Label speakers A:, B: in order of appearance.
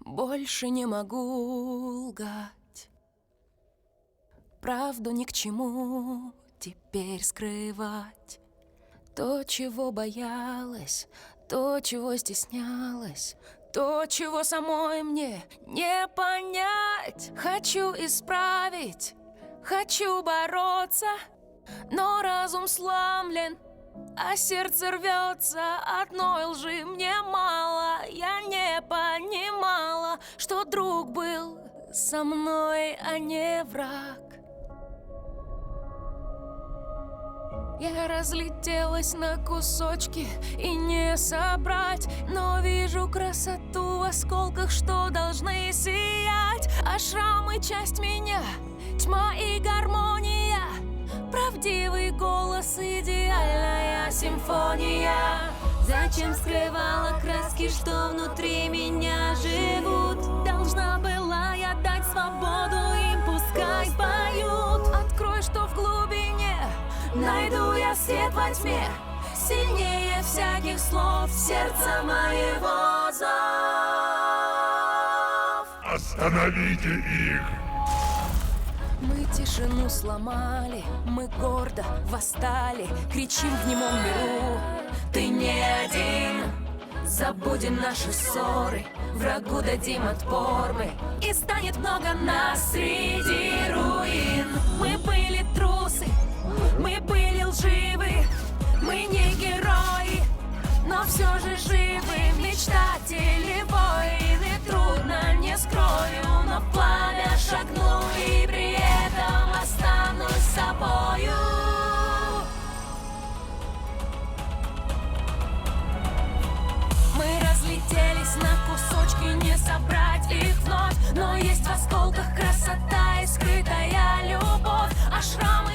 A: Больше не могу лгать. Правду ни к чему теперь скрывать. То, чего боялась, то, чего стеснялась, то, чего самой мне не понять. Хочу исправить, хочу бороться, но разум сломлен, а сердце рвется. Одной лжи мне мало. Я не понимала, что друг был со мной, а не враг. Я разлетелась на кусочки и не собрать, но вижу красоту в осколках, что должны сиять. А шрамы — часть меня, тьма и гармония, правдивый голос, идеальная симфония. Зачем скрывала краски, что внутри меня живут? Должна была я дать свободу им, пускай поют. Открой, что в глубине найду я свет во тьме, сильнее всяких слов, сердца моего зов.
B: Остановите их!
A: Мы тишину сломали, мы гордо восстали, кричим в немом миру: ты не один. Забудем наши ссоры, врагу дадим отпор мы, и станет много нас среди руин. Мы были трусы, мы были лживы, мы не герои, но все же живы. Мечтатели, воины, трудно, не скрою, но в пламя шагну и при этом останусь собою. Мы разлетелись на кусочки, не собрать их вновь, но есть в осколках красота и скрытая любовь, а шрамы